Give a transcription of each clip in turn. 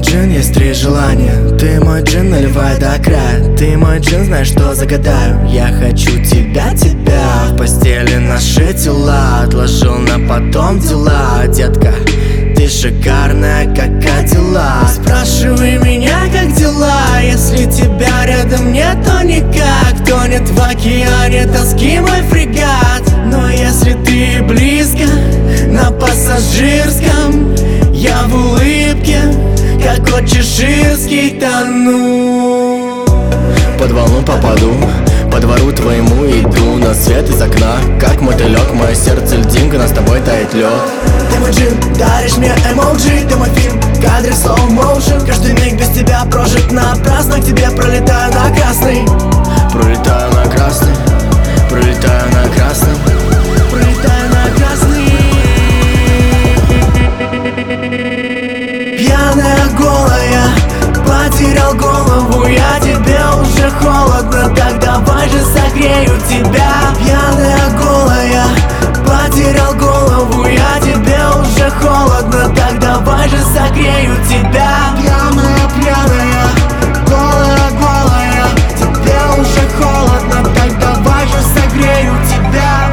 джин, есть три желания. Ты мой джин, наливай до края. Ты мой джин, знаешь, что загадаю. Я хочу тебя, тебя. В постели наши тела отложил на потом дела. Детка, ты шикарная, как Кадиллак. Спрашивай меня, как дела. Если тебя рядом нет, то никак. Тонет в океане тоски мой фрегат. Но если ты близко, на пассажирском, я в улыбке, как кот чеширский, тону. Под волну попаду, по двору твоему иду. На свет из окна, как мотылек. Мое сердце льдинка, но с тобой тает лед. Ты мой джин, даришь мне эмоджи. Ты мой фильм, кадры slow motion. Каждый миг без тебя прожит напрасно. К тебе пролетаю на красный. Пролетаю на красный. Пролетаю на красный. Пролетаю на красный. Пьяная, голая, потерял голову. Я тебе уже холодно, так давай же согрею тебя. Пьяная, голая, потерял голову. Я тебе уже холодно, так давай же согрею тебя. Пьяная, пьяная, голая, голая, тебе уже холодно, так давай же согрею тебя.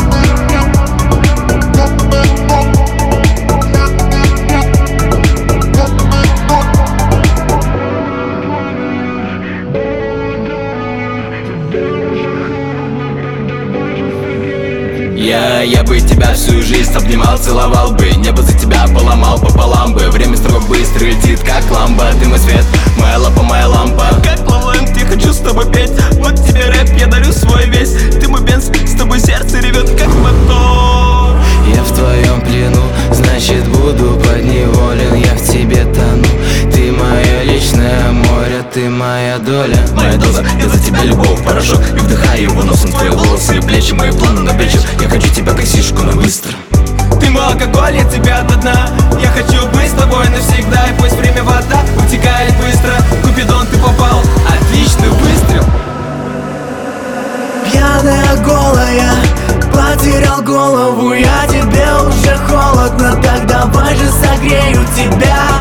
Я бы тебя всю жизнь обнимал, целовал бы. Небо за тебя поломал пополам бы. Время с тобой быстро летит, как лампа. Ты мой свет, моя лампа, моя лампа. Как лавент, я хочу с тобой петь. Вот тебе рэп, я дарю свой весь. Ты мой бенз, с тобой сердце ревет, как мотор. Я в твоем плену, значит буду подневолен. Я в тебе тону, ты мое личное море, ты моя доля. Моя доза, я за тебя любовь, порошок. И вдыхаю его носом твои волосы и плечи. Мои планы на вечер, я хочу тебя как сишку, но быстро. Ты мой алкоголь, я тебя до дна. Я хочу быть с тобой навсегда. И пусть время вода утекает быстро. Купидон, ты попал, отличный выстрел. Пьяная, голая, потерял голову. Я тебе уже холодно, так давай же согрею тебя.